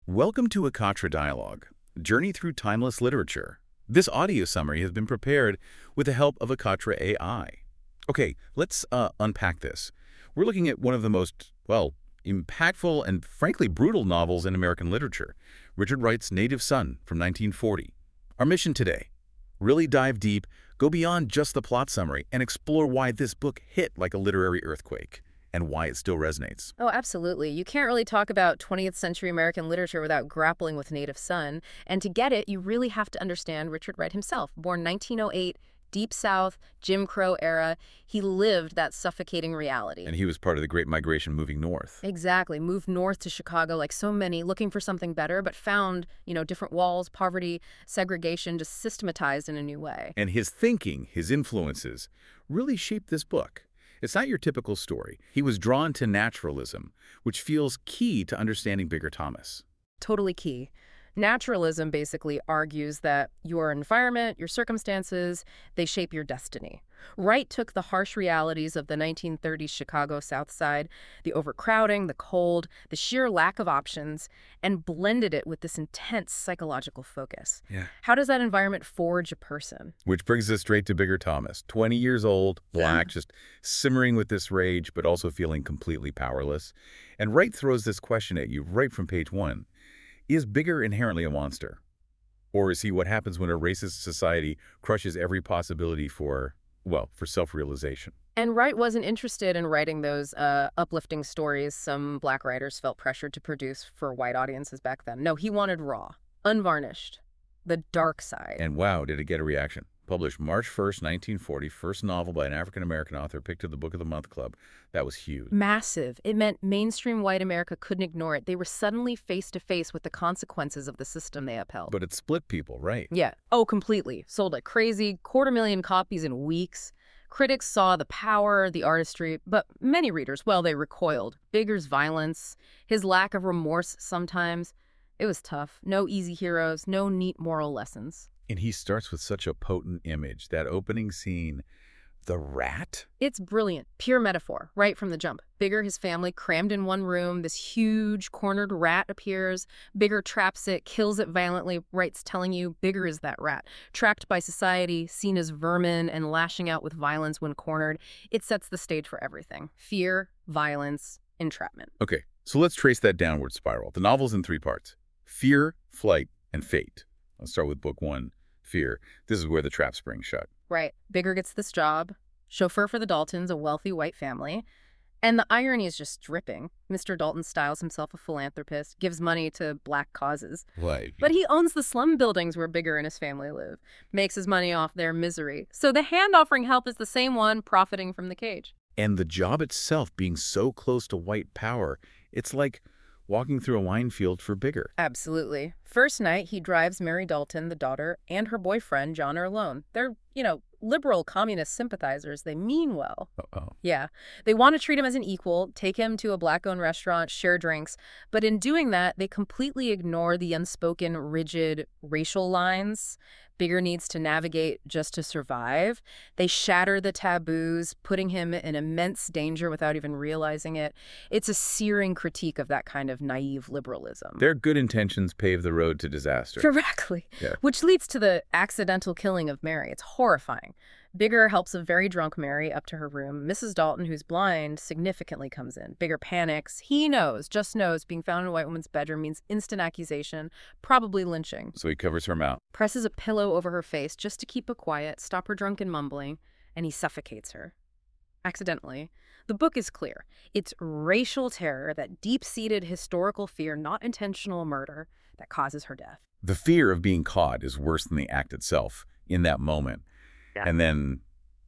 Welcome to Akatra Dialogue, Journey Through Timeless Literature. This audio summary has been prepared with the help of Akatra AI. Okay, let's unpack this. We're looking at one of the most, well, impactful and frankly brutal novels in American literature, Richard Wright's Native Son from 1940. Our mission today, really dive deep, go beyond just the plot summary, and explore why this book hit like a literary earthquake and why it still resonates. Oh, absolutely. You can't really talk about 20th century American literature without grappling with Native Son. And to get it, you really have to understand Richard Wright himself. Born 1908, Deep South, Jim Crow era, he lived that suffocating reality. And he was part of the Great Migration moving north. Exactly. Moved north to Chicago like so many, looking for something better, but found, different walls, poverty, segregation, just systematized in a new way. And his thinking, his influences, really shaped this book. It's not your typical story. He was drawn to naturalism, which feels key to understanding Bigger Thomas. Totally key. Naturalism basically argues that your environment, your circumstances, they shape your destiny. Wright took the harsh realities of the 1930s Chicago South Side, the overcrowding, the cold, the sheer lack of options, and blended it with this intense psychological focus. Yeah. How does that environment forge a person? Which brings us straight to Bigger Thomas, 20 years old, black, just simmering with this rage, but also feeling completely powerless. And Wright throws this question at you right from page 1. Is Bigger inherently a monster? Or is he what happens when a racist society crushes every possibility for self-realization? And Wright wasn't interested in writing those uplifting stories some black writers felt pressured to produce for white audiences back then. No, he wanted raw, unvarnished, the dark side. And wow, did it get a reaction. Published March 1st, 1940, first novel by an African-American author, picked to the Book of the Month Club. That was huge. Massive. It meant mainstream white America couldn't ignore it. They were suddenly face-to-face with the consequences of the system they upheld. But it split people, right? Yeah. Oh, completely. Sold like crazy, 250,000 copies in weeks. Critics saw the power, the artistry, but many readers, well, they recoiled. Bigger's violence, his lack of remorse sometimes. It was tough. No easy heroes, no neat moral lessons. And he starts with such a potent image. That opening scene, the rat? It's brilliant. Pure metaphor, right from the jump. Bigger, his family, crammed in one room. This huge, cornered rat appears. Bigger traps it, kills it violently. Wright's telling you, Bigger is that rat. Tracked by society, seen as vermin, and lashing out with violence when cornered. It sets the stage for everything. Fear, violence, entrapment. Okay, so let's trace that downward spiral. The novel's in 3 parts. Fear, flight, and fate. Let's start with book 1. Fear. This is where the trap springs shut. Right. Bigger gets this job. Chauffeur for the Daltons, a wealthy white family. And the irony is just dripping. Mr. Dalton styles himself a philanthropist, gives money to black causes. Right. But he owns the slum buildings where Bigger and his family live, makes his money off their misery. So the hand offering help is the same one profiting from the cage. And the job itself being so close to white power, it's like walking through a wine field for Bigger. Absolutely. First night, he drives Mary Dalton, the daughter, and her boyfriend, John, are alone. They're, liberal communist sympathizers. They mean well. Uh-oh. Yeah. They want to treat him as an equal, take him to a black-owned restaurant, share drinks. But in doing that, they completely ignore the unspoken, rigid racial lines Bigger needs to navigate just to survive. They shatter the taboos, putting him in immense danger without even realizing it. It's a searing critique of that kind of naive liberalism. Their good intentions pave the road to disaster. Directly. Yeah. Which leads to the accidental killing of Mary. It's horrifying. Bigger helps a very drunk Mary up to her room. Mrs. Dalton, who's blind, significantly comes in. Bigger panics. He just knows being found in a white woman's bedroom means instant accusation, probably lynching. So he covers her mouth. Presses a pillow over her face just to keep her quiet, stop her drunken mumbling, and he suffocates her. Accidentally. The book is clear. It's racial terror, that deep-seated historical fear, not intentional murder, that causes her death. The fear of being caught is worse than the act itself in that moment. Yeah. And then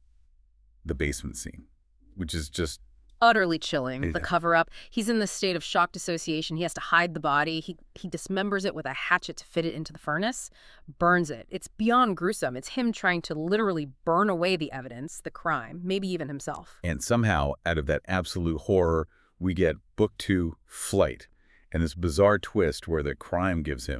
the basement scene, which is just Utterly chilling. Yeah. The cover-up. He's in this state of shock dissociation. He has to hide the body. He dismembers it with a hatchet to fit it into the furnace, burns it. It's beyond gruesome. It's him trying to literally burn away the evidence, the crime, maybe even himself. And somehow, out of that absolute horror, we get book 2, Flight, and this bizarre twist where the crime gives him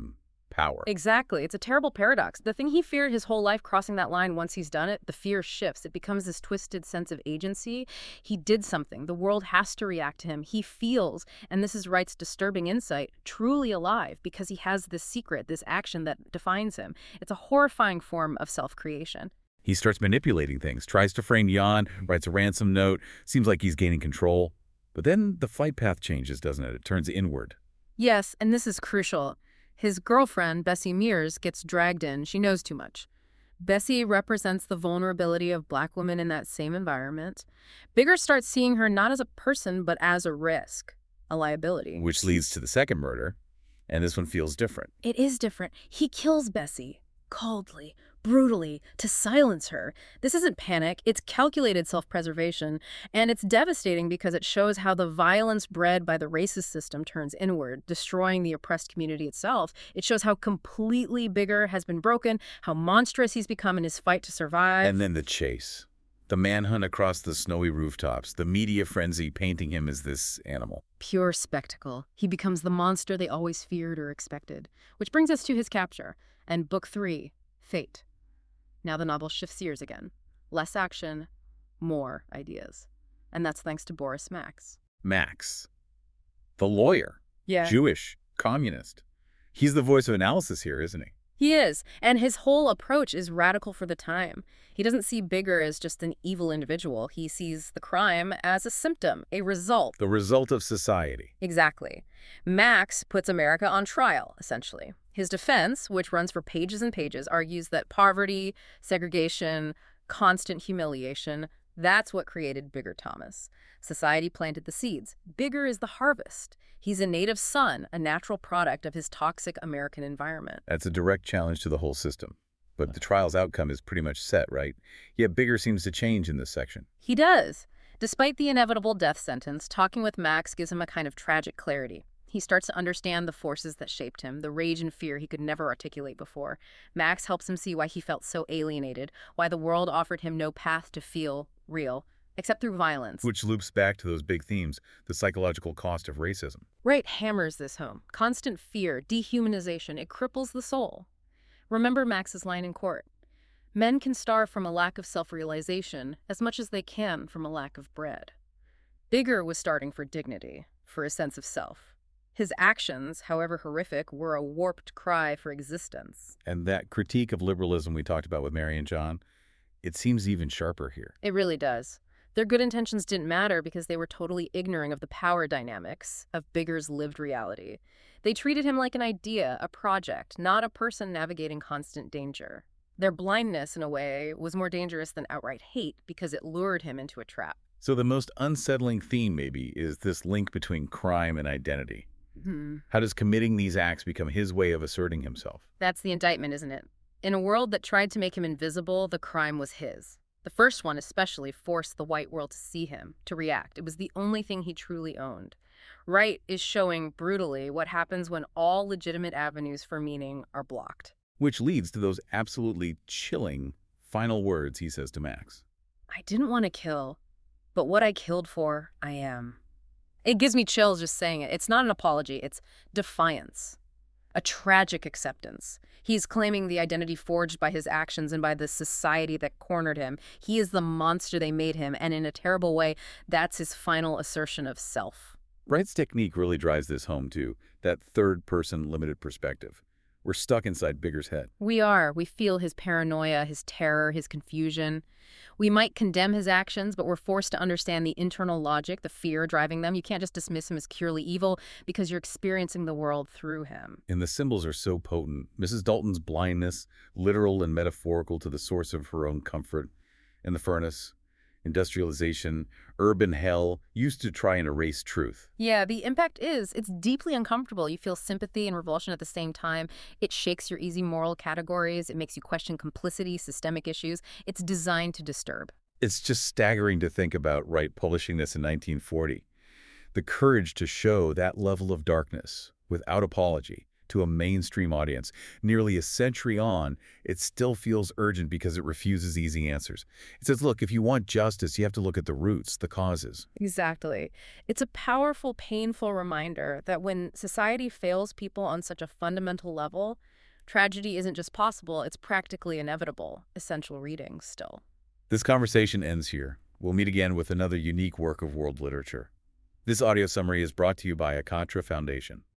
power. Exactly. It's a terrible paradox. The thing he feared his whole life, crossing that line, once he's done it, the fear shifts. It becomes this twisted sense of agency. He did something. The world has to react to him. He feels, and this is Wright's disturbing insight, truly alive because he has this secret, this action that defines him. It's a horrifying form of self-creation. He starts manipulating things, tries to frame Jan, writes a ransom note, seems like he's gaining control. But then the flight path changes, doesn't it? It turns inward. Yes, and this is crucial. His girlfriend, Bessie Mears, gets dragged in. She knows too much. Bessie represents the vulnerability of Black women in that same environment. Bigger starts seeing her not as a person, but as a risk, a liability. Which leads to the second murder, and this one feels different. It is different. He kills Bessie, coldly, brutally, to silence her. This isn't panic, it's calculated self-preservation, and it's devastating because it shows how the violence bred by the racist system turns inward, destroying the oppressed community itself. It shows how completely Bigger has been broken, how monstrous he's become in his fight to survive. And then the chase. The manhunt across the snowy rooftops, the media frenzy painting him as this animal. Pure spectacle. He becomes the monster they always feared or expected. Which brings us to his capture, and Book 3, Fate. Now the novel shifts gears again. Less action, more ideas. And that's thanks to Boris Max. Max. The lawyer. Yeah. Jewish. Communist. He's the voice of analysis here, isn't he? He is, and his whole approach is radical for the time. He doesn't see Bigger as just an evil individual. He sees the crime as a symptom, a result. The result of society. Exactly. Max puts America on trial, essentially. His defense, which runs for pages and pages, argues that poverty, segregation, constant humiliation, that's what created Bigger Thomas. Society planted the seeds. Bigger is the harvest. He's a native son, a natural product of his toxic American environment. That's a direct challenge to the whole system. But the trial's outcome is pretty much set, right? Yet Bigger seems to change in this section. He does. Despite the inevitable death sentence, talking with Max gives him a kind of tragic clarity. He starts to understand the forces that shaped him, the rage and fear he could never articulate before. Max helps him see why he felt so alienated, why the world offered him no path to feel real, except through violence. Which loops back to those big themes, the psychological cost of racism. Wright hammers this home. Constant fear, dehumanization, it cripples the soul. Remember Max's line in court. Men can starve from a lack of self-realization as much as they can from a lack of bread. Bigger was starting for dignity, for a sense of self. His actions, however horrific, were a warped cry for existence. And that critique of liberalism we talked about with Mary and John, it seems even sharper here. It really does. Their good intentions didn't matter because they were totally ignorant of the power dynamics of Bigger's lived reality. They treated him like an idea, a project, not a person navigating constant danger. Their blindness, in a way, was more dangerous than outright hate because it lured him into a trap. So the most unsettling theme, maybe, is this link between crime and identity. How does committing these acts become his way of asserting himself? That's the indictment, isn't it? In a world that tried to make him invisible, the crime was his. The first one especially forced the white world to see him, to react. It was the only thing he truly owned. Wright is showing brutally what happens when all legitimate avenues for meaning are blocked. Which leads to those absolutely chilling final words he says to Max. I didn't want to kill, but what I killed for, I am. It gives me chills just saying it. It's not an apology, it's defiance. A tragic acceptance. He's claiming the identity forged by his actions and by the society that cornered him. He is the monster they made him, and in a terrible way, that's his final assertion of self. Wright's technique really drives this home, too, that third-person limited perspective. We're stuck inside Bigger's head. We are. We feel his paranoia, his terror, his confusion. We might condemn his actions, but we're forced to understand the internal logic, the fear driving them. You can't just dismiss him as purely evil because you're experiencing the world through him. And the symbols are so potent. Mrs. Dalton's blindness, literal and metaphorical to the source of her own comfort, and the furnace, industrialization, urban hell, used to try and erase truth. Yeah, the impact is, it's deeply uncomfortable. You feel sympathy and revulsion at the same time. It shakes your easy moral categories. It makes you question complicity, systemic issues. It's designed to disturb. It's just staggering to think about Wright publishing this in 1940. The courage to show that level of darkness without apology to a mainstream audience. Nearly a century on, it still feels urgent because it refuses easy answers. It says, look, if you want justice, you have to look at the roots, the causes. Exactly. It's a powerful, painful reminder that when society fails people on such a fundamental level, Tragedy isn't just possible, it's practically inevitable. Essential reading still. This conversation ends here. We'll meet again with another unique work of world literature. This audio summary is brought to you by Akatra Foundation.